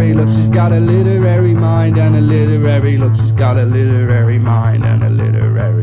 literary look. She's got a literary mind and a literary look. She's got a literary mind and a literary